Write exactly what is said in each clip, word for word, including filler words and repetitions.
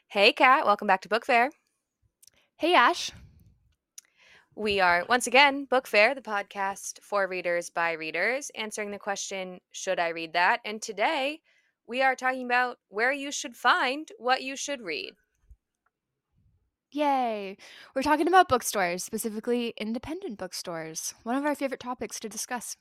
Hey, Kat, welcome back to Book Fair. Hey, Ash. We are once again Book Fair, the podcast for readers by readers, answering the question, should I read that? And today we are talking about where you should find what you should read. Yay. We're talking about bookstores, specifically independent bookstores. One of our favorite topics to discuss.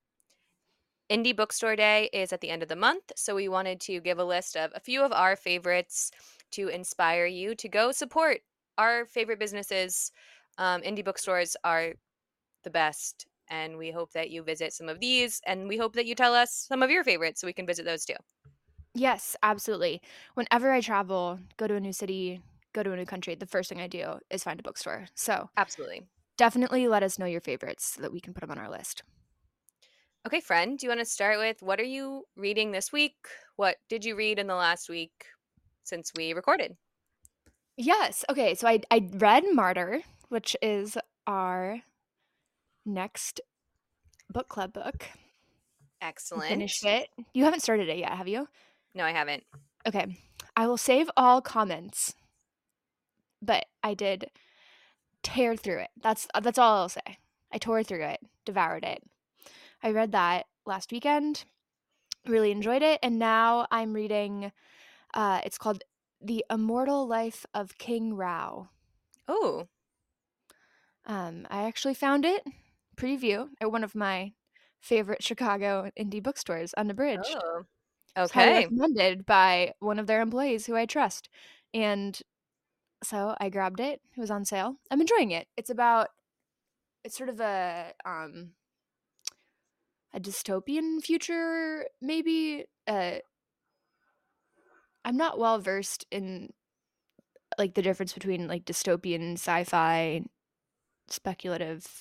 Indie Bookstore Day is at the end of the month, so we wanted to give a list of a few of our favorites to inspire you to go support our favorite businesses. Um, indie bookstores are the best, and we hope that you visit some of these, and we hope that you tell us some of your favorites so we can visit those too. Yes, absolutely. Whenever I travel, go to a new city, go to a new country, the first thing I do is find a bookstore. So Absolutely. definitely let us know your favorites so that we can put them on our list. Okay, friend, do you want to start with what are you reading this week? What did you read in the last week since we recorded? Yes. Okay. So I, I read Martyr, which is our next book club book. I finished Excellent. it. You haven't started it yet, have you? No, I haven't. Okay. I will save all comments, but I did tear through it. That's that's all I'll say. I tore through it, devoured it. I read that last weekend, really enjoyed it, and now I'm reading uh it's called The Immortal Life of King Rao. Oh, Um I actually found it preview at one of my favorite Chicago indie bookstores, Unabridged. oh, It's highly okay. recommended by one of their employees who I trust. And so I grabbed it. It was on sale. I'm enjoying it. It's about it's sort of a um a dystopian future, maybe. Uh, I'm not well versed in like the difference between like dystopian, sci-fi, speculative.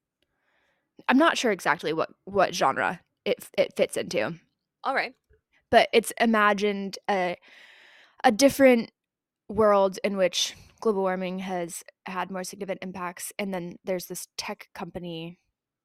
I'm not sure exactly what what genre it it fits into, All right. but it's imagined a a different world in which global warming has had more significant impacts, and then there's this tech company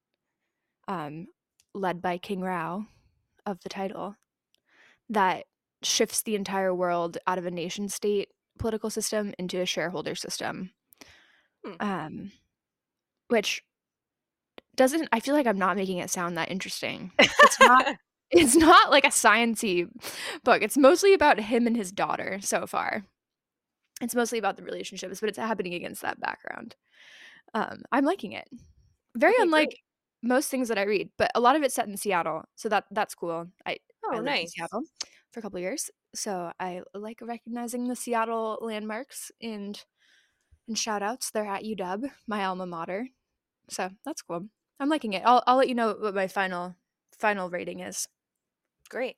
um, led by King Rao of the title that shifts the entire world out of a nation state political system into a shareholder system. Hmm. Um, which doesn't I feel like I'm not making it sound that interesting. It's not it's not like a science-y book. It's mostly about him and his daughter so far. It's mostly about the relationships, but it's happening against that background. Um, I'm liking it. Very Okay, unlike great. most things that I read, but a lot of it's set in Seattle, so that that's cool. I I Oh, lived in nice. Seattle for a couple years, so I like recognizing the Seattle landmarks and and shout outs. They're at U W, my alma mater. So that's cool. I'm liking it. I'll I'll let you know what my final final rating is. Great.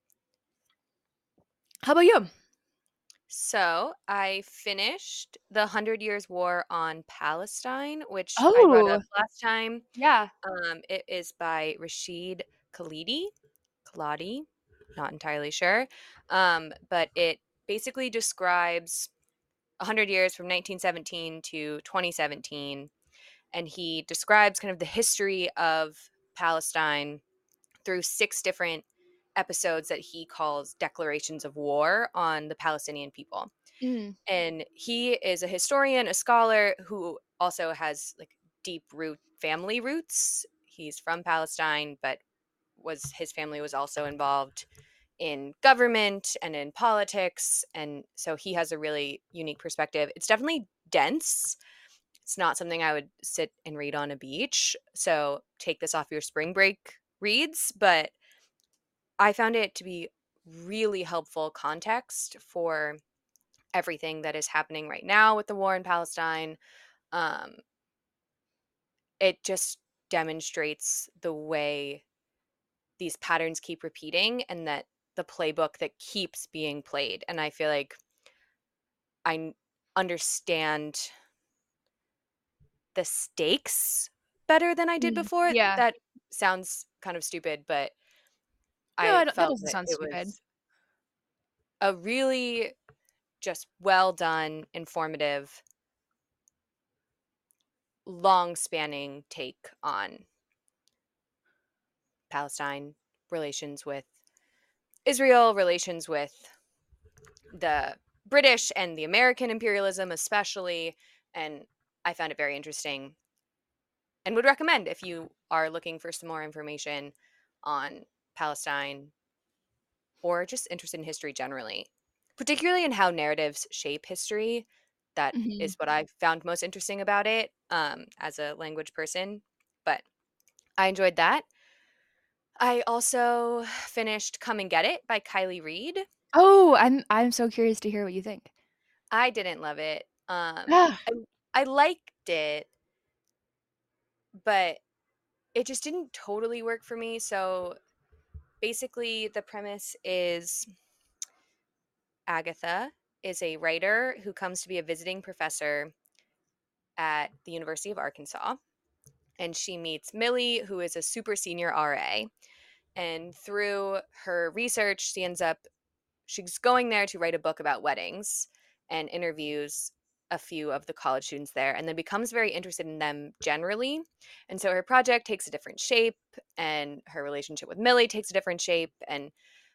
How about you? So I finished The Hundred Years' War on Palestine, which I brought Oh, up last time. yeah. Um, it is by Rashid Khalidi. Khaladi, not entirely sure. Um, but it basically describes one hundred years from nineteen seventeen to twenty seventeen. And he describes kind of the history of Palestine through six different episodes that he calls declarations of war on the Palestinian people. Mm, And he is a historian, a scholar who also has like deep root family roots. He's from Palestine, but was his family was also involved in government and in politics, and so he has a really unique perspective. It's definitely dense. It's not something I would sit and read on a beach, so take this off your spring break reads, but I found it to be really helpful context for everything that is happening right now with the war in Palestine. um, it just demonstrates the way these patterns keep repeating and that the playbook that keeps being played. And I feel like I n- understand the stakes better than I did mm, before. yeah. That sounds kind of stupid, but No, I I don't, that felt doesn't that sound it stupid. was a really just well done, informative, long spanning take on Palestine, relations with Israel, relations with the British and the American imperialism especially, and I found it very interesting and would recommend if you are looking for some more information on Palestine or just interested in history generally, particularly in how narratives shape history. That Mhm. is what I found most interesting about it, um, as a language person. But I enjoyed that. I also finished Come and Get It by Kylie Reid. Oh, I'm I'm so curious to hear what you think. I didn't love it. Um, Ah, I, I liked it, but it just didn't totally work for me. So basically, the premise is Agatha is a writer who comes to be a visiting professor at the University of Arkansas. And she meets Millie, who is a super senior R A. And through her research, she ends up, she's going there to write a book about weddings and interviews a few of the college students there and then becomes very interested in them generally. And so her project takes a different shape and her relationship with Millie takes a different shape. And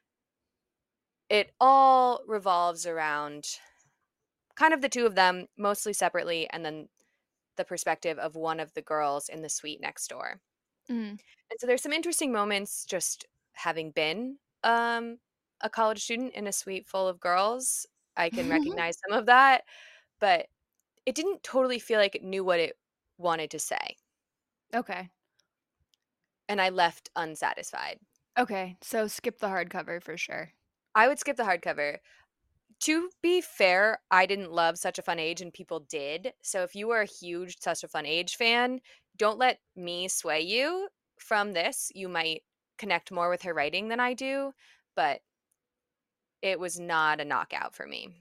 it all revolves around kind of the two of them, mostly separately, and then the perspective of one of the girls in the suite next door. mm. And so there's some interesting moments just having been um, a college student in a suite full of girls. I can recognize some of that, but it didn't totally feel like it knew what it wanted to say. Okay. And I left unsatisfied. Okay, so skip the hardcover for sure. I would skip the hardcover. To be fair, I didn't love Such a Fun Age and people did. So if you are a huge Such a Fun Age fan, don't let me sway you from this. You might connect more with her writing than I do, but it was not a knockout for me.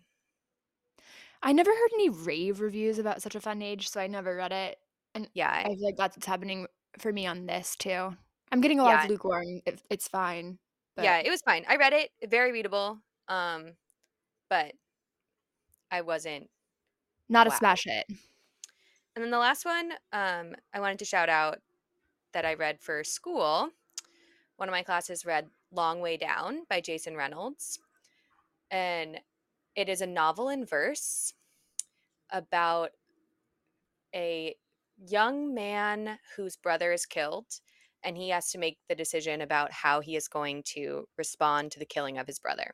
I never heard any rave reviews about Such a Fun Age, so I never read it, and Yeah, I I- feel like that's what's happening for me on this too. I'm getting a lot of yeah, lukewarm, it it's fine, yeah, but it was fine. I read it, very readable, um, but I wasn't not a wow. smash hit. And then the last one, um, I wanted to shout out that I read for school. One of my classes read Long Way Down by Jason Reynolds. And it is a novel in verse about a young man whose brother is killed, and he has to make the decision about how he is going to respond to the killing of his brother.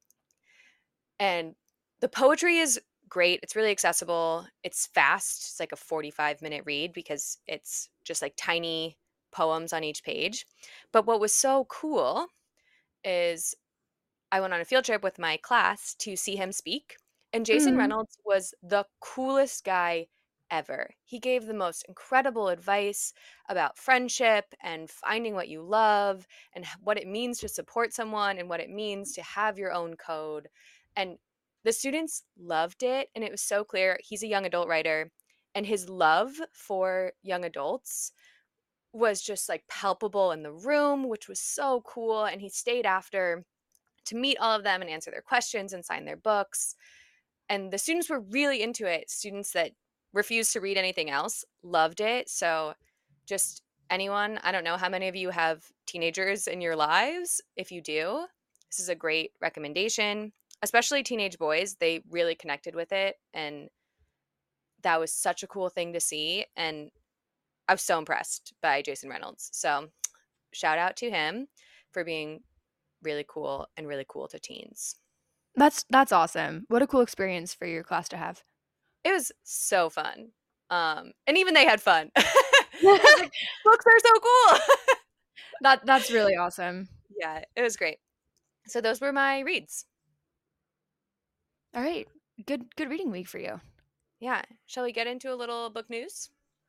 And the poetry is great. It's really accessible. It's fast. It's like a forty-five minute read because it's just like tiny poems on each page. But what was so cool is I went on a field trip with my class to see him speak, and Jason Mm. Reynolds was the coolest guy ever. He gave the most incredible advice about friendship and finding what you love and h- what it means to support someone and what it means to have your own code. And the students loved it, and it was so clear he's a young adult writer, and his love for young adults was just like palpable in the room, which was so cool. And he stayed after to meet all of them and answer their questions and sign their books. And the students were really into it. Students that refused to read anything else loved it. So, just anyone, I don't know how many of you have teenagers in your lives. If you do, this is a great recommendation, especially teenage boys. They really connected with it. And that was such a cool thing to see. And I was so impressed by Jason Reynolds. So, shout out to him for being really cool and really cool to teens. That's that's awesome. What a cool experience for your class to have. It was so fun. Um, and even they had fun. I was like, books are so cool. That that's really awesome. Yeah, it was great. So those were my reads. Alright. Good good reading week for you. Yeah. Shall we get into a little book news?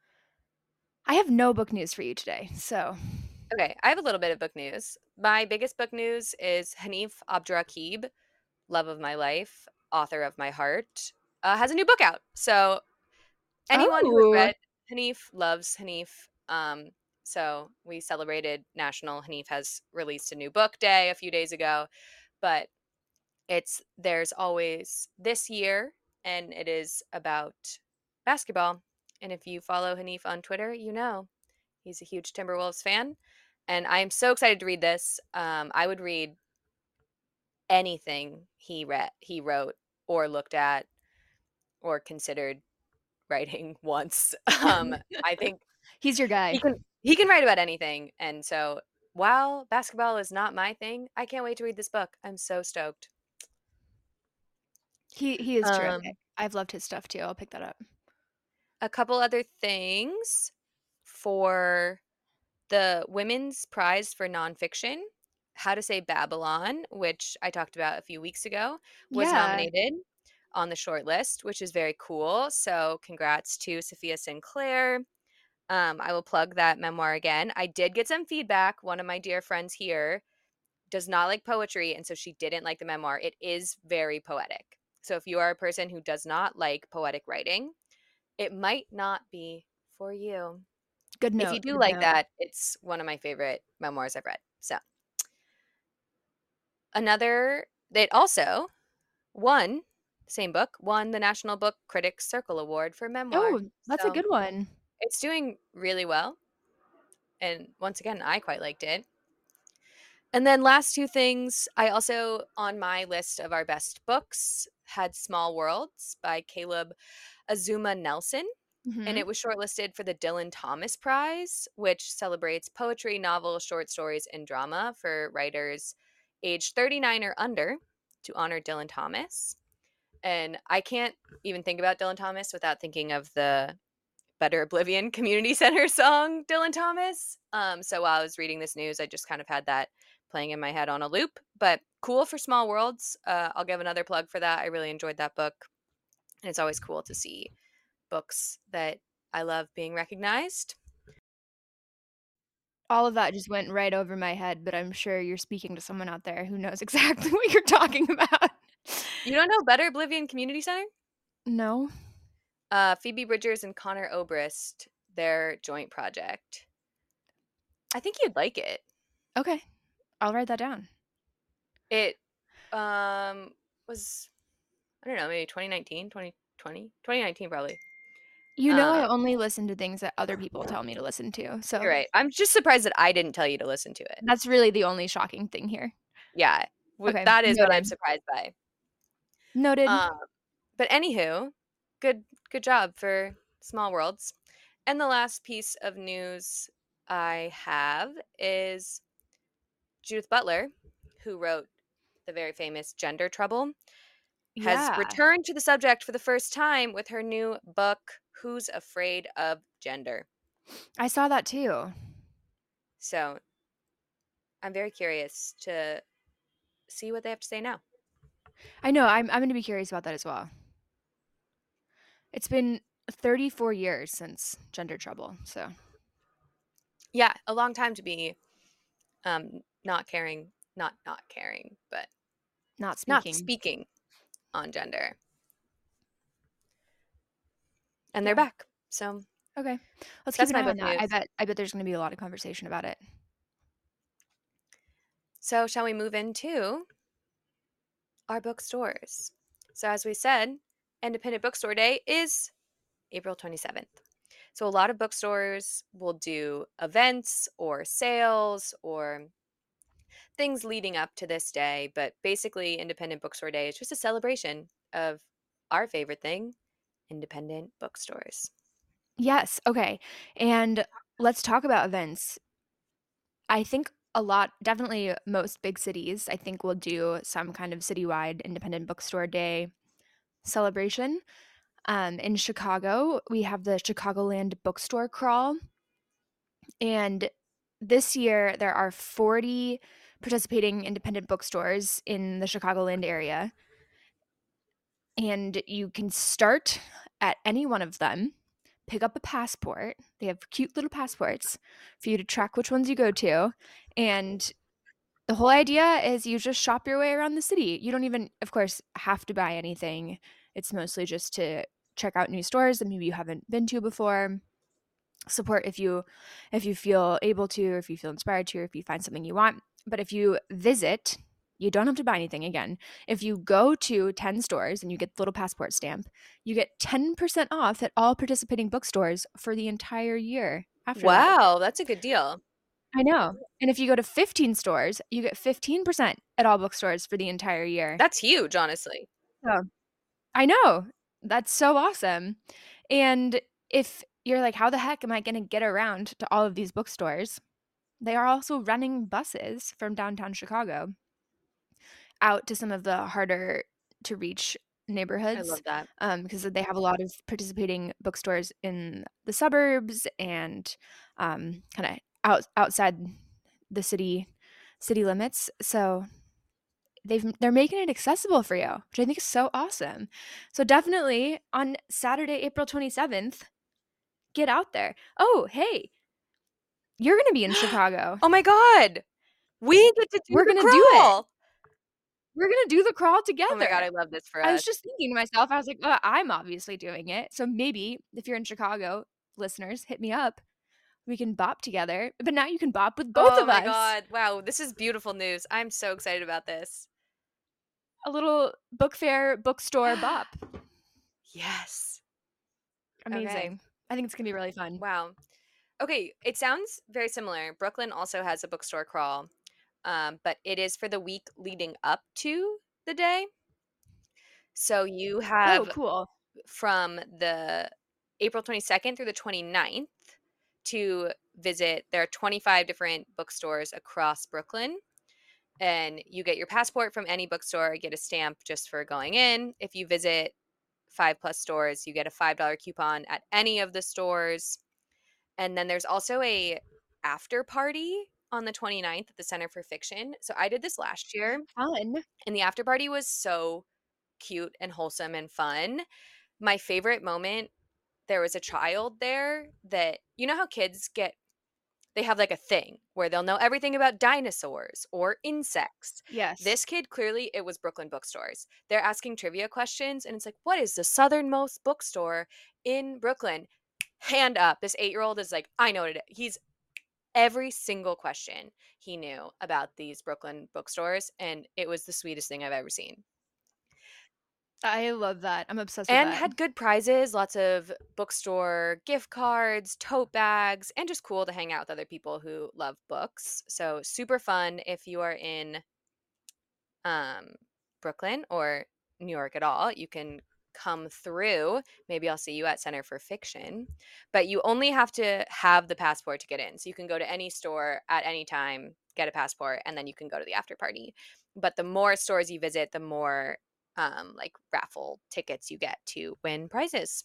I have no book news for you today, so Okay, I have a little bit of book news. My biggest book news is Hanif Abdurraqib, love of my life, author of my heart, uh, has a new book out. So anyone who has Oh. read Hanif loves Hanif. Um, so we celebrated National Hanif has released a new book day a few days ago, but it's there's always this year, and it is about basketball. And if you follow Hanif on Twitter, you know he's a huge Timberwolves fan, and I am so excited to read this. Um, I would read anything he read he wrote. or looked at or considered writing once. Um, I think He's your he guy. can he can write about anything, and so while basketball is not my thing, I can't wait to read this book. I'm so stoked. He he is terrific. Um, I've loved his stuff too. I'll pick that up. a couple other things for the Women's Prize for Nonfiction, How to Say Babylon, which I talked about a few weeks ago, was Yeah. nominated on the short list, which is very cool. So congrats to Sophia Sinclair. Um, I will plug that memoir again. I did get some feedback. One of my dear friends here does not like poetry, and so she didn't like the memoir. It is very poetic. So if you are a person who does not like poetic writing, it might not be for you. Good If you note. do Good like note. that, it's one of my favorite memoirs I've read. So another, it also won, same book, won the National Book Critics Circle Award for memoir. Oh, that's a So good one. it's doing really well. And once again, I quite liked it. And then last two things, I also on my list of our best books had Small Worlds by Caleb Azuma Nelson. And Mhm. it was shortlisted for the Dylan Thomas Prize, which celebrates poetry, novels, short stories, and drama for writers aged thirty-nine or under to honor Dylan Thomas. And I can't even think about Dylan Thomas without thinking of the Better Oblivion Community Center song, Dylan Thomas. Um, so while I was reading this news, I just kind of had that playing in my head on a loop. But cool for Small Worlds. Uh, I'll give another plug for that. I really enjoyed that book. And it's always cool to see books that I love being recognized. All of that just went right over my head, but I'm sure you're speaking to someone out there who knows exactly what you're talking about. You don't know Better Oblivion Community Center? No? Uh, Phoebe Bridgers and Connor Obrist, their joint project. I think you'd like it. Okay. I'll write that down. It um was, I don't know, maybe twenty nineteen, twenty twenty, twenty nineteen probably. You know I Um, only listen to things that other people tell me to listen to, you're so right. I'm just surprised that I didn't tell you to listen to it. that's really the only shocking thing here. Yeah, w- Okay, that is what I'm noted. surprised by. Noted. Um, but anywho, good good job for Small Worlds. And the last piece of news I have is Judith Butler, who wrote the very famous Gender Trouble, has Yeah. returned to the subject for the first time with her new book, Who's Afraid of Gender? I saw that too. So I'm very curious to see what they have to say now. I know, I'm I'm gonna be curious about that as well. It's been thirty-four years since Gender Trouble, so Yeah, a long time to be um, not caring, not not caring, but not not speaking. speaking on gender. And they're Yeah. back. So Okay. Let's keep that's an my eye book on that. I news. bet I bet there's gonna be a lot of conversation about it. So shall we move into our bookstores? So as we said, Independent Bookstore Day is April twenty-seventh. So a lot of bookstores will do events or sales or things leading up to this day, but basically Independent Bookstore Day is just a celebration of our favorite thing, independent bookstores. Yes, okay. And let's talk about events. I think a lot definitely most big cities, I think, will do some kind of citywide independent bookstore day celebration. Um, in Chicago, we have the Chicagoland Bookstore Crawl, and this year there are forty participating independent bookstores in the Chicagoland area, and you can start at any one of them, pick up a passport. They have cute little passports for you to track which ones you go to, and the whole idea is you just shop your way around the city. You don't even, of course, have to buy anything. It's mostly just to check out new stores that maybe you haven't been to before. Support if you if you feel able to, or if you feel inspired to, or if you find something you want. But if you visit, you don't have to buy anything again. If you go to ten stores and you get the little passport stamp, you get ten percent off at all participating bookstores for the entire year after that. Wow, that's a good deal. I know. And if you go to fifteen stores, you get fifteen percent at all bookstores for the entire year. That's huge, honestly. So I know. That's so awesome. And if you're like, how the heck am I going to get around to all of these bookstores? They are also running buses from downtown Chicago out to some of the harder to reach I neighborhoods, love that. um, because they have a lot of participating bookstores in the suburbs and um, kind of out outside the city city limits. So they've they're making it accessible for you, which I think is so awesome. So definitely on Saturday, April twenty-seventh, get out there. Oh, hey, you're going to be in Chicago. Oh my god! We get to do We're the going to do it. crawl! We're going to do the crawl Oh my god, together. I love this for I was us. just thinking to myself, I was like, "Uh, I'm obviously doing it. So maybe if you're in Chicago, listeners, hit me up. We can bop together." But now you can bop with both Oh of my us. god. Wow, this is beautiful news. I'm so excited about this. A little book fair, bookstore bop. Yes. Okay. Amazing. I think it's going to be really fun. Wow. Okay, it sounds very similar. Brooklyn also has a bookstore crawl, um, but it is for the week leading up to the day. So you Oh, have cool. from the April twenty-second through the twenty-ninth to visit. There are twenty-five different bookstores across Brooklyn, and you get your passport from any bookstore, get a stamp just for going in. If you visit five plus stores, you get a five dollar coupon at any of the stores. And then there's also a after party on the twenty-ninth at the Center for Fiction. So I did this last year, Fun. and the after party was so cute and wholesome and fun. My favorite moment, there was a child there that, you know how kids get, they have like a thing where they'll know everything about dinosaurs or insects. Yes. This kid, clearly it was Brooklyn bookstores. They're asking trivia questions, and it's like, what is the southernmost bookstore in Brooklyn? Hand up. This eight-year-old is like, I know what it is. He's every single question he knew about these Brooklyn bookstores, and it was the sweetest thing I've ever seen. I love that. I'm obsessed with And that. had good prizes, lots of bookstore gift cards, tote bags, and just cool to hang out with other people who love books. So super fun if you are in um, Brooklyn or New York at all. You can come through. Maybe I'll see you at Center for Fiction. But you only have to have the passport to get in. So you can go to any store at any time, get a passport, and then you can go to the after party. But the more stores you visit, the more um, like raffle tickets you get to win prizes.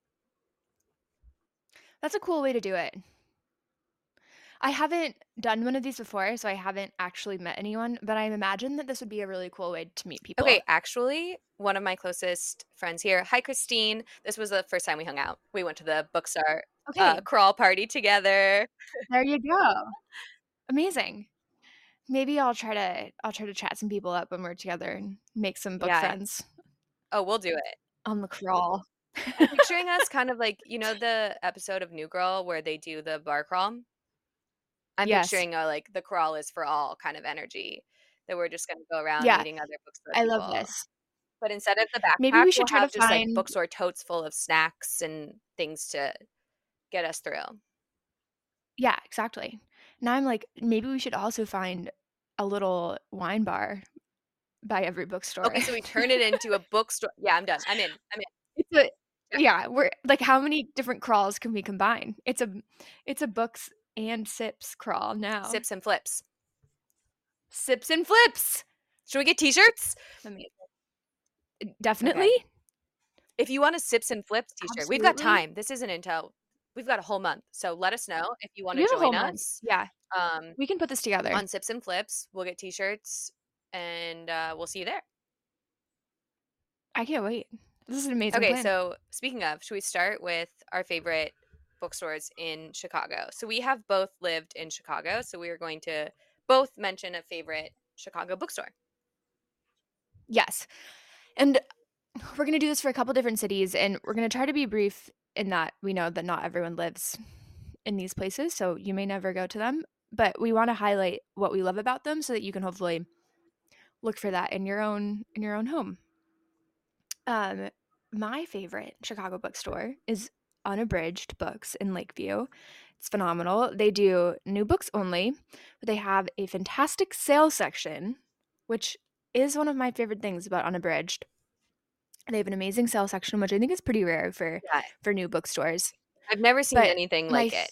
That's a cool way to do it. I haven't done one of these before, so I haven't actually met anyone, but I imagine that this would be a really cool way to meet people. Okay, actually, one of my closest friends here, hi Christine. This was the first time we hung out. We went to the Bookstar uh, Okay, crawl party together. there you go. Amazing. Maybe I'll try to I'll try to chat some people up when we're together and make some book Yeah. friends Oh, we'll do it. on the crawl. I'm picturing us kind of like, you know, the episode of New Girl where they do the bar crawl? I'm Yes. picturing a like the crawl is for all kind of energy that we're just gonna go around Yeah, meeting other bookstore I love people. this. But instead of the Maybe backpack, we we'll should try to have just like find bookstore totes full of snacks and things to get us through. Yeah, exactly. Now I'm like, maybe we should also find a little wine bar by every bookstore. Okay, so we turn it into a bookstore. Yeah, I'm done. I'm in. I'm in. It's a Yeah. yeah, we're like, how many different crawls can we combine? It's a it's a books and sips crawl now. Sips and flips. Sips and flips. Should we get t-shirts? Amazing. Okay. Definitely. If you want a sips and flips t-shirt, we've got Absolutely. time. This isn't until we've got a whole month. So let us know if you want We to have a whole join month. us Yeah, um, we can put this together. on Sips and Flips. We'll get t-shirts and uh, we'll see you there. I can't wait. This is an amazing Okay, plan. so speaking of, should we start with our favorite bookstores in Chicago? So we have both lived in Chicago, so we are going to both mention a favorite Chicago bookstore. Yes. And we're going to do this for a couple different cities, and we're going to try to be brief in that we know that not everyone lives in these places, so you may never go to them, but we want to highlight what we love about them so that you can hopefully look for that in your own in your own home. Um, my favorite Chicago bookstore is Unabridged Books in Lakeview. It's phenomenal. They do new books only, but they have a fantastic sale section, which is one of my favorite things about Unabridged. They have an amazing sale section, which I think is pretty rare for Yeah. for new bookstores. I've never seen But anything my like it. f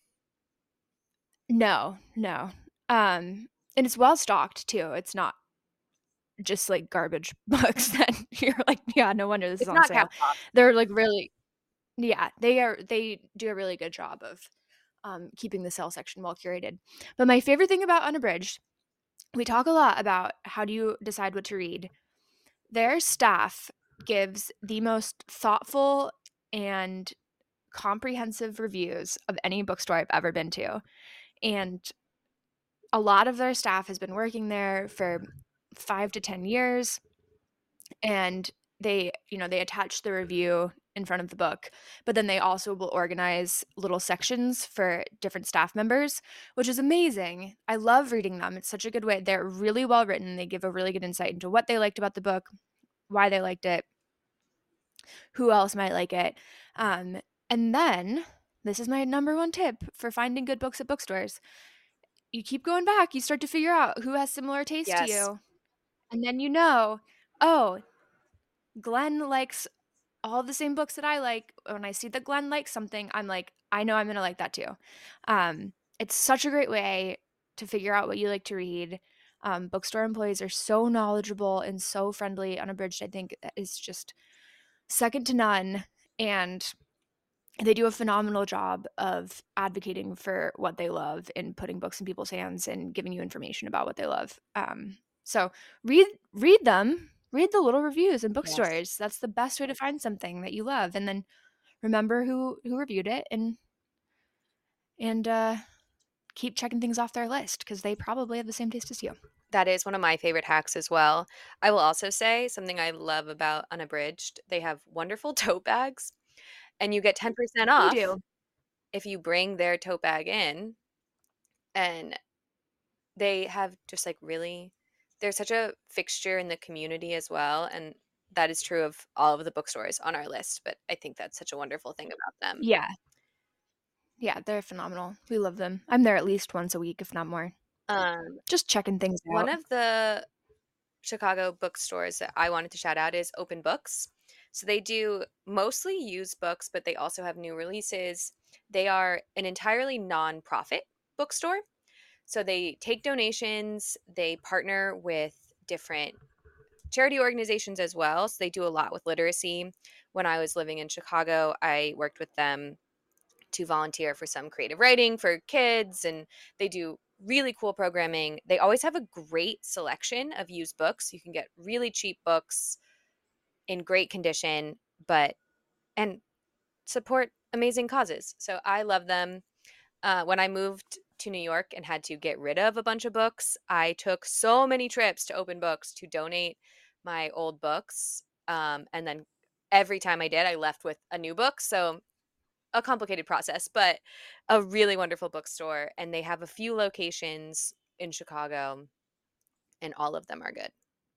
No, no. Um, and it's well stocked too. It's not just, like, garbage books that you're like, "Yeah, no wonder this is It's on not sale." catalog. They're, like, really yeah, they are they do a really good job of, um, keeping the sale section well curated. But my favorite thing about Unabridged, we talk a lot about how do you decide what to read. Their staff gives the most thoughtful and comprehensive reviews of any bookstore I've ever been to, and a lot of their staff has been working there for five to ten years, and they, you know, they attach the review in front of the book, but then they also will organize little sections for different staff members, which is amazing. I love reading them. It's such a good way. They're really well written. They give a really good insight into what they liked about the book, why they liked it, who else might like it. Um, and then this is my number one tip for finding good books at bookstores. You keep going back, you start to figure out who has similar taste to Yes. you. And then you know, oh, Glenn likes all the same books that I like. When I see that Glenn likes something, I'm like, I know I'm gonna like that too. Um, it's such a great way to figure out what you like to read. Um, bookstore employees are so knowledgeable and so friendly. Unabridged, I think, is just second to none. And they do a phenomenal job of advocating for what they love and putting books in people's hands and giving you information about what they love. Um, so read read them, read the little reviews in Yes. bookstores. That's the best way to find something that you love, and then remember who who reviewed it, and and uh, keep checking things off their list because they probably have the same taste as you. That is one of my favorite hacks as well. I will also say something I love about Unabridged, they have wonderful tote bags, and you get ten percent They off do. if you bring their tote bag in, and they have just, like, really they're such a fixture in the community as well, and that is true of all of the bookstores on our list, but I think that's such a wonderful thing about them. Yeah, yeah, they're phenomenal. We love them. I'm there at least once a week, if not more, Um, just checking things one out. of the Chicago bookstores that I wanted to shout out is Open Books. So they do mostly used books, but they also have new releases. They are an entirely nonprofit bookstore. So they take donations, they partner with different charity organizations as well. So they do a lot with literacy. When I was living in Chicago, I worked with them to volunteer for some creative writing for kids, and they do really cool programming. They always have a great selection of used books. You can get really cheap books in great condition, but and support amazing causes. So I love them. Uh, when I moved to New York and had to get rid of a bunch of books, I took so many trips to Open Books to donate my old books. Um, and then every time I did, I left with a new book. So a complicated process, but a really wonderful bookstore, and they have a few locations in Chicago, and all of them are good.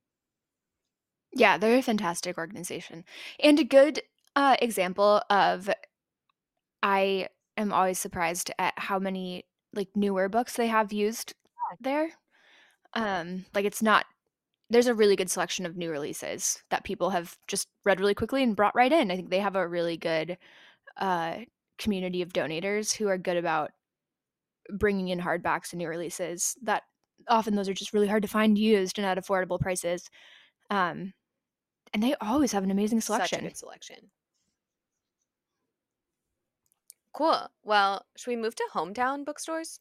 Yeah, they're a fantastic organization and a good, uh, example of I am always surprised at how many, like, newer books they have used there. Um, like, it's not there's a really good selection of new releases that people have just read really quickly and brought right in. I think they have a really good, uh, community of donators who are good about bringing in hardbacks and new releases that often those are just really hard to find used and at affordable prices. Um, and they always have an amazing Such a selection. good selection. Cool. Well, should we move to hometown bookstores?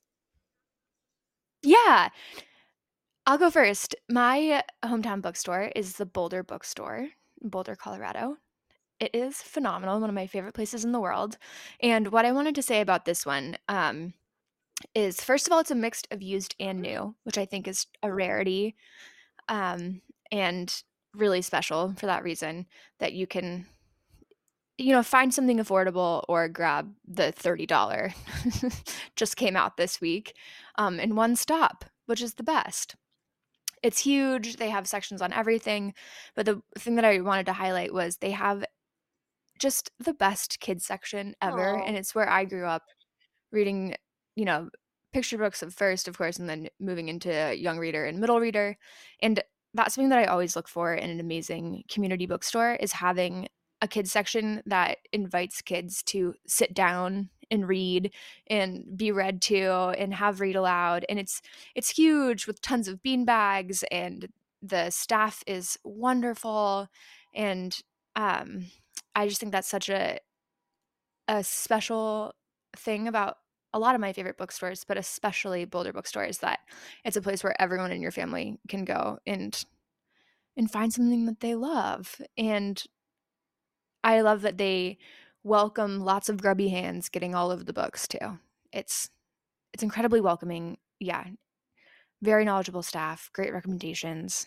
Yeah, I'll go first. My hometown bookstore is the Boulder Bookstore in Boulder, Colorado. It is phenomenal, one of my favorite places in the world. And what I wanted to say about this one um, is, first of all, it's a mix of used and new, which I think is a rarity um, and really special for that reason that you can, you know, find something affordable or grab the thirty dollars just came out this week um, in one stop, which is the best. It's huge. They have sections on everything. But the thing that I wanted to highlight was they have just the best kids section ever. Oh, And it's where I grew up reading, you know, picture books at first, of course, and then moving into young reader and middle reader. And that's something that I always look for in an amazing community bookstore is having a kids section that invites kids to sit down and read and be read to and have read aloud. And it's it's huge with tons of bean bags, and the staff is wonderful. And um, I just think that's such a a special thing about a lot of my favorite bookstores, but especially Boulder bookstores, that it's a place where everyone in your family can go and and find something that they love. And I love that they welcome lots of grubby hands getting all of the books too. It's it's incredibly welcoming. Yeah, very knowledgeable staff, great recommendations.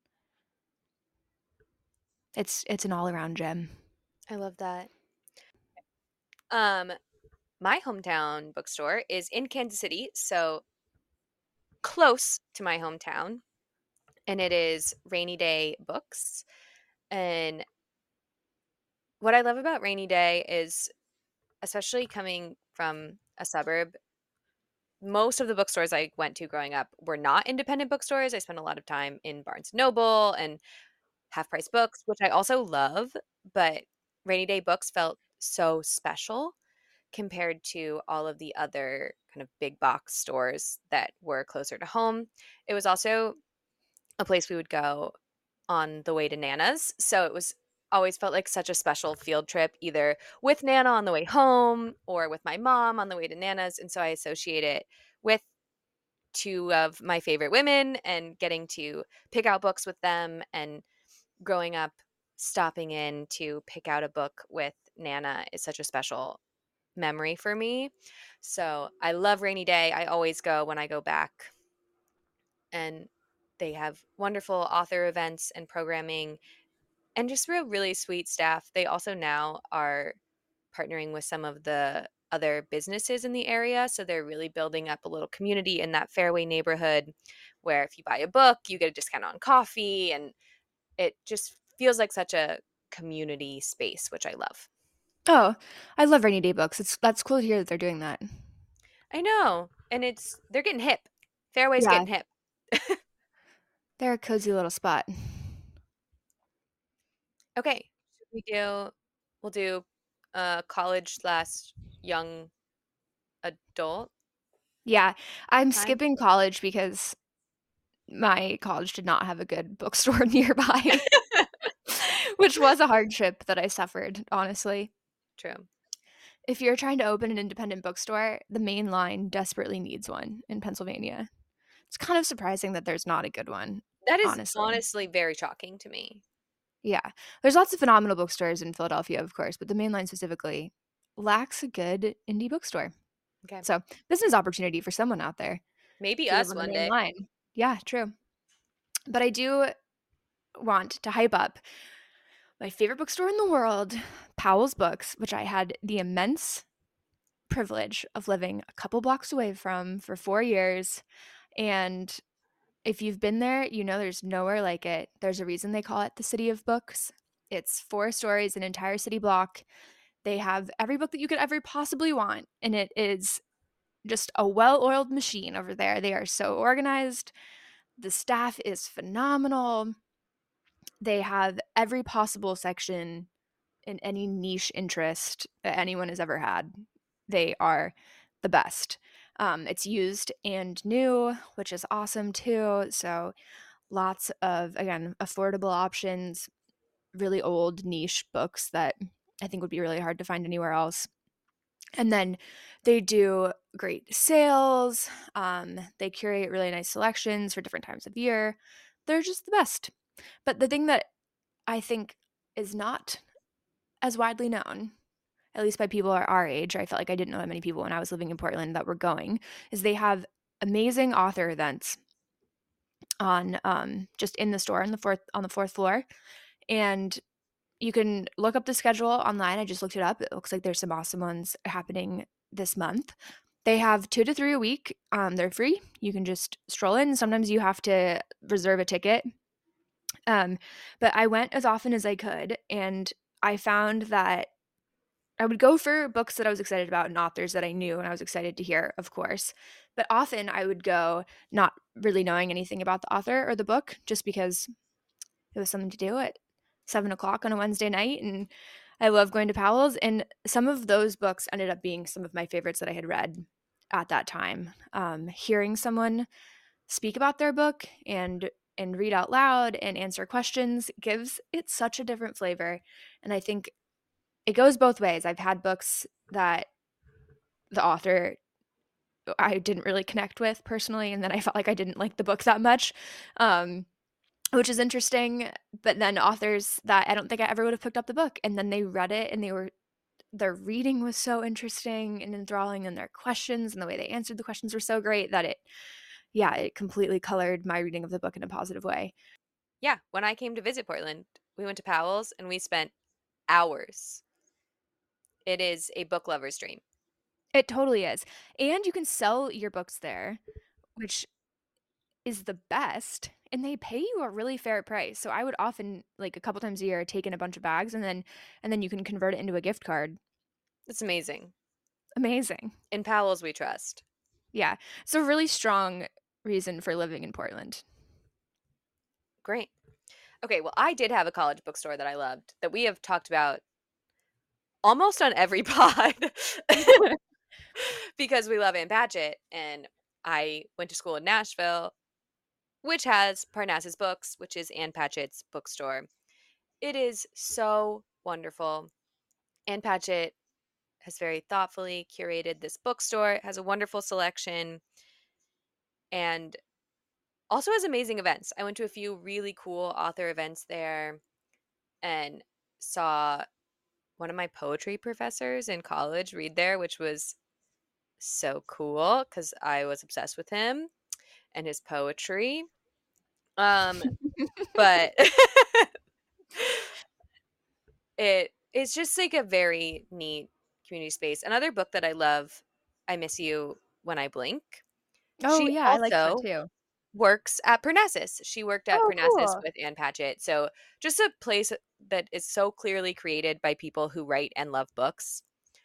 It's it's an all-around gem. I love that. Um, my hometown bookstore is in Kansas City, so close to my hometown, and it is Rainy Day Books. And what I love about Rainy Day is, especially coming from a suburb, most of the bookstores I went to growing up were not independent bookstores. I spent a lot of time in Barnes and Noble and Half Price Books, which I also love, but Rainy Day Books felt so special compared to all of the other kind of big box stores that were closer to home. It was also a place we would go on the way to Nana's. So it was always felt like such a special field trip, either with Nana on the way home or with my mom on the way to Nana's. And so I associate it with two of my favorite women and getting to pick out books with them, and growing up stopping in to pick out a book with Nana is such a special memory for me. So I love Rainy Day. I always go when I go back, and they have wonderful author events and programming and just real really sweet staff. They also now are partnering with some of the other businesses in the area, so they're really building up a little community in that Fairway neighborhood where if you buy a book, you get a discount on coffee, and it just feels like such a community space, which I love. Oh, I love Rainy Day Books. It's that's cool to hear that they're doing that. I know. And it's they're getting hip. Fairway's Yeah, getting hip. they're a cozy little spot. Okay. Should we do we'll do uh college slash young adult Yeah, I'm time? skipping college because my college did not have a good bookstore nearby, which was a hardship that I suffered, honestly. True. If you're trying to open an independent bookstore, the main line desperately needs one in Pennsylvania. It's kind of surprising that there's not a good one, That is honestly. honestly very shocking to me. Yeah. There's lots of phenomenal bookstores in Philadelphia, of course, but the main line specifically lacks a good indie bookstore. Okay. So, business opportunity for someone out there Maybe to live us on the one main day. line. Yeah, true. But I do want to hype up my favorite bookstore in the world, Powell's Books, which I had the immense privilege of living a couple blocks away from for four years. And if you've been there, you know there's nowhere like it. There's a reason they call it the City of Books. It's four stories, an entire city block. They have every book that you could ever possibly want, and it is just a well-oiled machine over there. They are so organized. The staff is phenomenal. They have every possible section in any niche interest that anyone has ever had. They are the best. Um, it's used and new, which is awesome too. So lots of, again, affordable options, really old niche books that I think would be really hard to find anywhere else. And then they do great sales. Um, they curate really nice selections for different times of year. They're just the best. But the thing that I think is not as widely known, at least by people our age, I felt like I didn't know that many people when I was living in Portland that were going, is they have amazing author events on um, just in the store on the fourth on the fourth floor, and you can look up the schedule online. I just looked it up. It looks like there's some awesome ones happening this month. They have two to three a week. Um, they're free. You can just stroll in. Sometimes you have to reserve a ticket. Um, but I went as often as I could, and I found that I would go for books that I was excited about and authors that I knew and I was excited to hear, of course. but often I would go not really knowing anything about the author or the book, just because it was something to do at seven o'clock on a Wednesday night, and I love going to Powell's, and some of those books ended up being some of my favorites that I had read at that time. Um, hearing someone speak about their book and and read out loud and answer questions gives it such a different flavor, and I think it goes both ways. I've had books that the author I didn't really connect with personally, and then I felt like I didn't like the book that much. Um, which is interesting, but then authors that I don't think I ever would have picked up the book, and then they read it and they were their reading was so interesting and enthralling, and their questions and the way they answered the questions were so great that it yeah, it completely colored my reading of the book in a positive way. Yeah, when I came to visit Portland, we went to Powell's and we spent hours. It is a book lover's dream. It totally is. And you can sell your books there, which is the best, and they pay you a really fair price. So I would often, like a couple times a year, take in a bunch of bags and then and then you can convert it into a gift card. It's amazing. Amazing. In Powell's we trust. Yeah. It's a really strong reason for living in Portland. Great. Okay, well, I did have a college bookstore that I loved that we have talked about almost on every pod because we love Ann Patchett. And I went to school in Nashville, which has Parnassus Books, which is Ann Patchett's bookstore. It is so wonderful. Ann Patchett has very thoughtfully curated this bookstore. It has a wonderful selection and also has amazing events. I went to a few really cool author events there and saw one of my poetry professors in college read there, which was so cool because I was obsessed with him and his poetry. Um, but it it's just like a very neat community space. Another book that I love, I Miss You When I Blink. Oh, She yeah, I like that also too. works at Parnassus. She worked at Oh, Parnassus cool. with Ann Patchett. So just a place that is so clearly created by people who write and love books.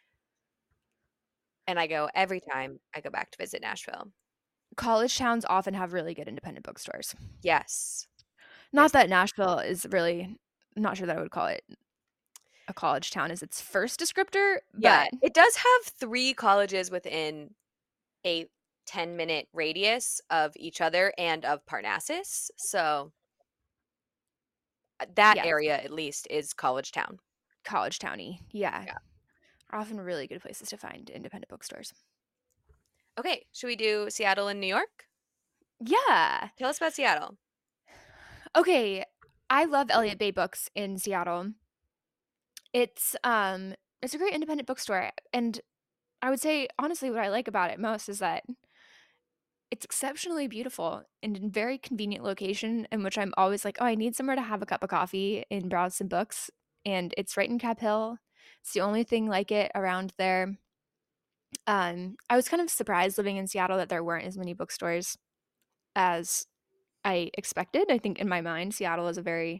And I go every time I go back to visit Nashville. College towns often have really good independent bookstores. Yes. Not Yes. that Nashville is really I'm not sure that I would call it a college town as its first descriptor, Yeah. but It does have three colleges within a ten minute radius of each other and of Parnassus. So uh, that yes, area at least is college town. college towny. Yeah. Yeah. Are often really good places to find independent bookstores. Okay. Should we do Seattle and New York? Yeah. Tell us about Seattle. Okay. I love Elliott Bay Books in Seattle. It's um it's a great independent bookstore, and I would say honestly what I like about it most is that it's exceptionally beautiful and in very convenient location in which I'm always like, "Oh, I need somewhere to have a cup of coffee and browse some books," and it's right in Cap Hill. It's the only thing like it around there. Um, I was kind of surprised living in Seattle that there weren't as many bookstores as I expected. I think in my mind, Seattle is a very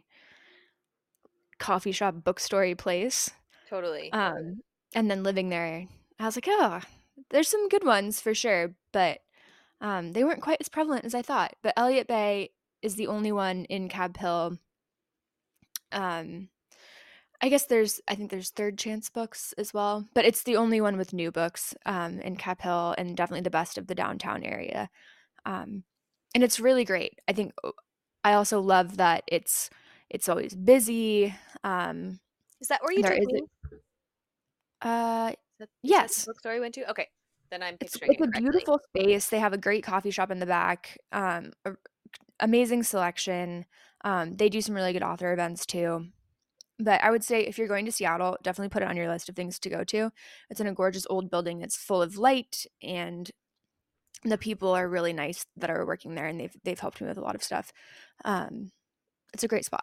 coffee shop bookstory place. Totally. Um, and then living there, I was like, "Oh, there's some good ones for sure," but Um, they weren't quite as prevalent as I thought, but Elliott Bay is the only one in Cab Hill. Um, I guess there's I think there's Third Chance Books as well, but it's the only one with new books, um, in Cap Hill and definitely the best of the downtown area. Um, and it's really great. I think o I also love that it's it's always busy. Um, Is that where you there took is me? a uh, That is that the yes. bookstore we went to? Okay, then I'm It's picturing it's it a correctly. beautiful space. They have a great coffee shop in the back, um, a amazing selection. Um, they do some really good author events too. But I would say if you're going to Seattle, definitely put it on your list of things to go to. It's in a gorgeous old building that's full of light, and the people are really nice that are working there, and they've they've helped me with a lot of stuff. Um, it's a great spot.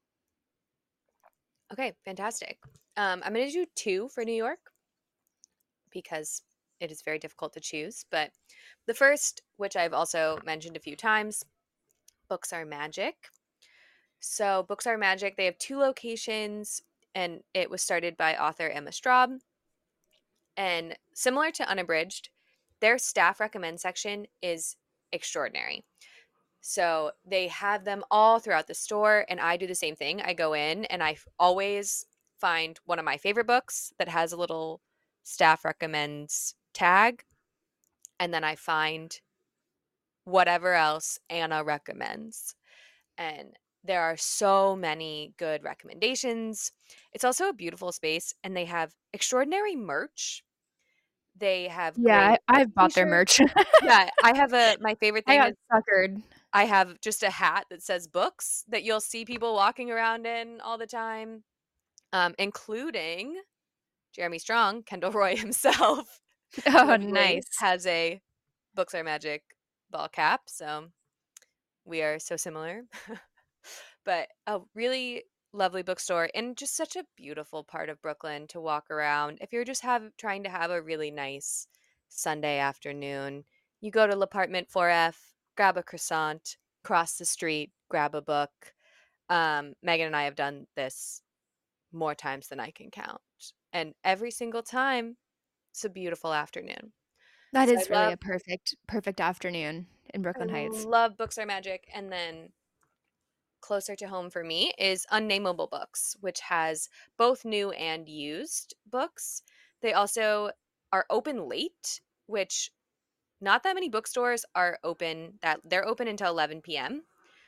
Okay, fantastic. Um, I'm going to do two for New York because it is very difficult to choose. But the first, which I've also mentioned a few times, Books Are Magic. So, Books Are Magic, they have two locations, and it was started by author Emma Straub. And similar to Unabridged, their staff recommend section is extraordinary. So they have them all throughout the store, and I do the same thing. I go in and I f- always find one of my favorite books that has a little staff recommends tag, and then I find whatever else Anna recommends. And there are so many good recommendations. It's also a beautiful space, and they have extraordinary merch. They have Yeah, great I I've bought their t-shirts. merch. Yeah, I have a my favorite I thing got is suckered. I have just a hat that says books that you'll see people walking around in all the time, um, including Jeremy Strong, Kendall Roy himself, Oh, lovely, nice. has a Books Are Magic ball cap, so we are so similar. But a really lovely bookstore and just such a beautiful part of Brooklyn to walk around. If you're just have trying to have a really nice Sunday afternoon, you go to L'Appartement four F, grab a croissant, cross the street, grab a book. Um, Megan and I have done this more times than I can count. And every single time, it's a beautiful afternoon. That So I is really love a perfect perfect afternoon in I Brooklyn Heights. love Books Are Magic. And then closer to home for me is Unnameable Books, which has both new and used books. They also are open late, which not that many bookstores are open that they're open until eleven p m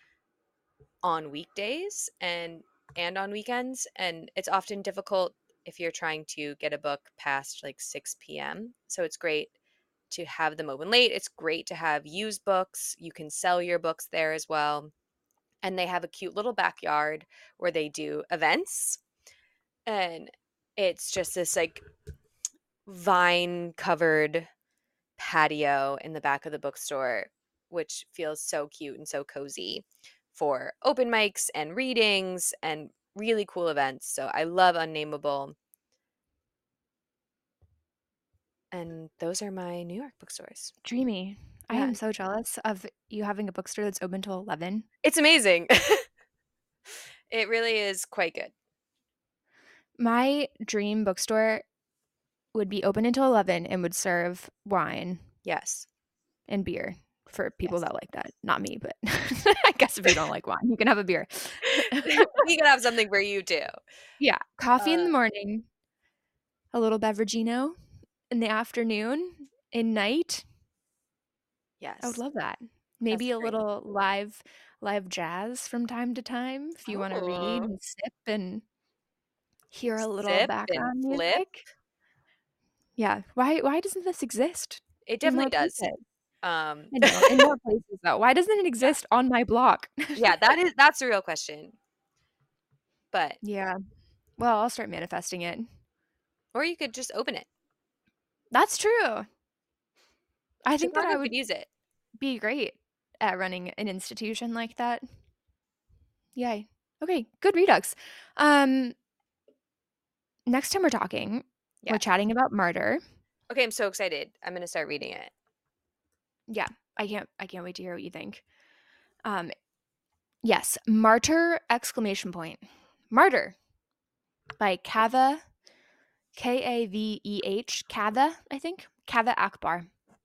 on weekdays and and on weekends, and it's often difficult if you're trying to get a book past like six p m. So it's great to have them open late. It's great to have used books. You can sell your books there as well. And they have a cute little backyard where they do events, and it's just this like vine covered patio in the back of the bookstore, which feels so cute and so cozy for open mics and readings and really cool events. So I love Unnameable, and those are my New York bookstores. Dreamy. I Yeah, am so jealous of you having a bookstore that's open till eleven. it's amazing. It really is quite good. My dream bookstore would be open until eleven and would serve wine Yes. and beer for people Yes. that like that. Not me, but I guess if you don't like wine, you can have a beer. We could have something for you too. Yeah, coffee in Uh, the morning, a little beverageino in the afternoon, and night. I would yes. love that. That's Maybe a a dream. little live live jazz from time to time if you wanna read Oh, and sip and hear a little sip and background flip. music. Yeah, why why doesn't this exist It in definitely more does. places? Um, I know, in more places, though. Why doesn't it yeah, exist on my block? yeah, that is that's the real question. But Yeah. Well, I'll start manifesting it. or you could just open it. That's true. I think that I Chicago would could use it. be great at running an institution like that. Yay. Okay, good redux. Um, next time we're talking, we're Yeah. chatting about Martyr. Okay, I'm so excited. I'm gonna start reading it. Yeah, I can't I can't wait to hear what you think. Um, yes, Martyr exclamation point. Martyr by Kaveh, K A V E H, Kaveh, I think. Kaveh Akbar.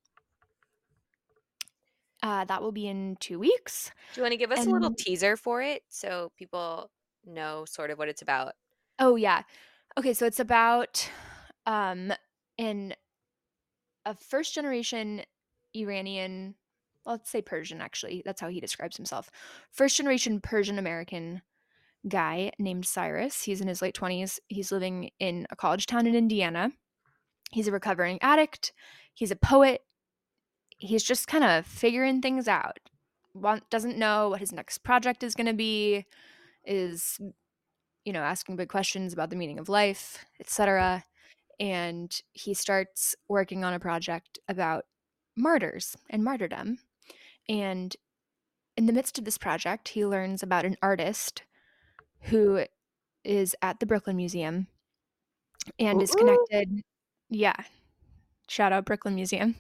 Uh, that will be in two weeks. Do you want to give us a little And teaser for it so people know sort of what it's about? oh yeah. Okay, so it's about um an a first generation Iranian, let's say Persian actually. That's how he describes himself. First generation Persian American guy named Cyrus. He's in his late twenties. He's living in a college town in Indiana. He's a recovering addict. He's a poet. He's just kind of figuring things out. Want, doesn't know what his next project is going to be, is, you know, asking big questions about the meaning of life, et cetera. And he starts working on a project about martyrs and martyrdom. And in the midst of this project, he learns about an artist who is at the Brooklyn Museum and is Ooh. connected. Yeah, shout out Brooklyn Museum.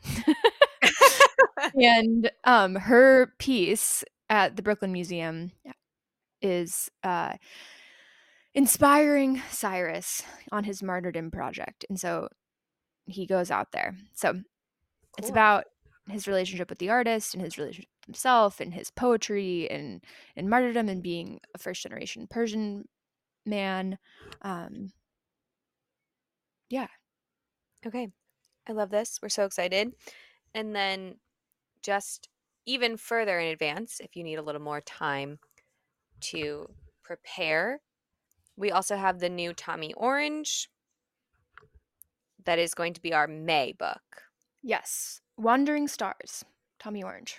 And um, her piece at the Brooklyn Museum is uh, inspiring Cyrus on his martyrdom project. And so he goes out there. So It's Cool. about his relationship with the artist and his relationship with himself and his poetry and and martyrdom and being a first generation Persian man. Um, yeah. Okay. I love this. We're so excited. And then just even further in advance, if you need a little more time to prepare, we also have the new Tommy Orange that is going to be our May book. Yes. Wandering Stars, Tommy Orange.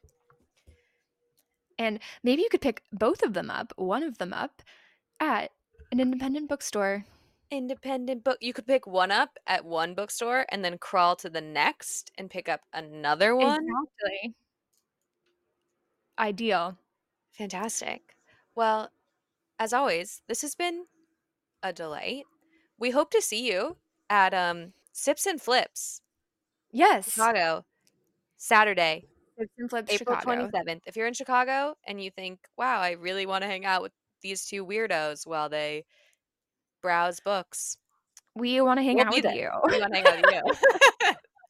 And maybe you could pick both of them up, one of them up, at an independent bookstore. Independent book. You could pick one up at one bookstore and then crawl to the next and pick up another one. Exactly. Ideal. Fantastic. Well, as always, this has been a delight. We hope to see you at um Sips and Flips, Yes. Chicago, Saturday, Sips and Flips April Chicago. twenty-seventh. If you're in Chicago and you think, wow, I really want to hang out with these two weirdos while they browse books, We want to hang we'll out be with there. you. We want to hang out with you.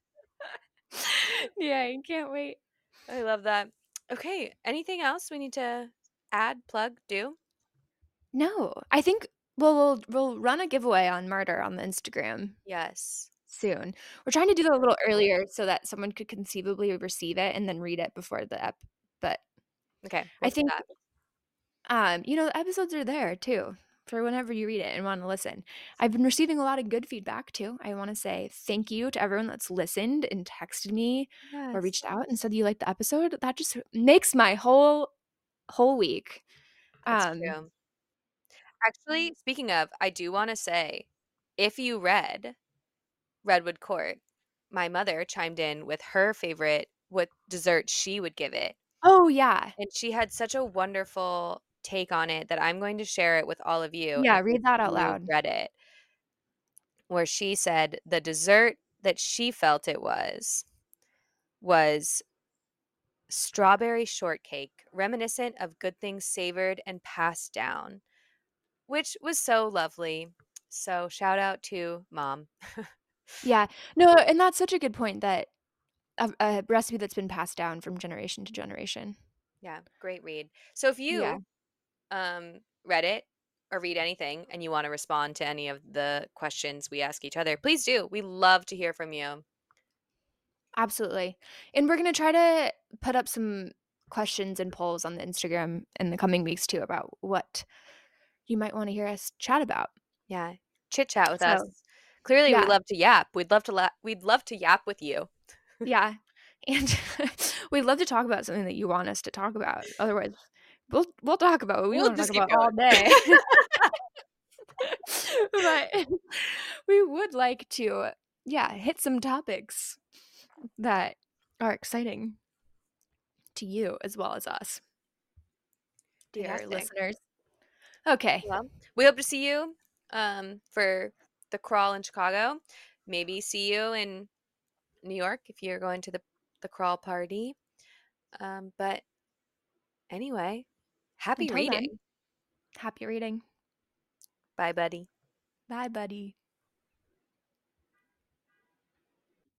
Yeah, I can't wait. I love that. Okay, anything else we need to add, plug, do? No, I think we'll we'll we'll run a giveaway on Murder on the Instagram Yes. soon. We're trying to do that a little earlier so that someone could conceivably receive it and then read it before the ep. But Okay, I we'll do think that. um, you know, the episodes are there too for whenever you read it and want to listen. I've been receiving a lot of good feedback too. I want to say thank you to everyone that's listened and texted me or Yes, reached out and said you liked the episode. That just makes my whole whole week. that's Um, true. Actually, speaking of, I do want to say, if you read Redwood Court, my mother chimed in with her favorite, what dessert she would give it. oh yeah. And she had such a wonderful take on it that I'm going to share it with all of you Yeah, in read case that out you've loud. read it, where she said the dessert that she felt it was was strawberry shortcake, reminiscent of good things savored and passed down, which was so lovely. So shout out to mom. Yeah. No, and that's such a good point that a, a recipe that's been passed down from generation to generation. Yeah, great read. So if Yeah, you um read it or read anything and you want to respond to any of the questions we ask each other, please do. We love to hear from you. absolutely. And we're going to try to put up some questions and polls on the Instagram in the coming weeks too about what you might want to hear us chat about. Yeah, chit chat with us. So, Clearly we yeah. love to yap. We'd love to la- we'd love to yap with you. Yeah. And we'd love to talk about something that you want us to talk about. Otherwise, we'll we'll talk about what we We'll want to talk just keep about all going. day. But we would like to, yeah, hit some topics that are exciting to you as well as us, dear Fantastic. listeners. Okay. Well, we hope to see you um, for the crawl in Chicago. Maybe see you in New York if you're going to the the crawl party. Um, but anyway, happy Until then, reading. happy reading. Bye, buddy. Bye, buddy.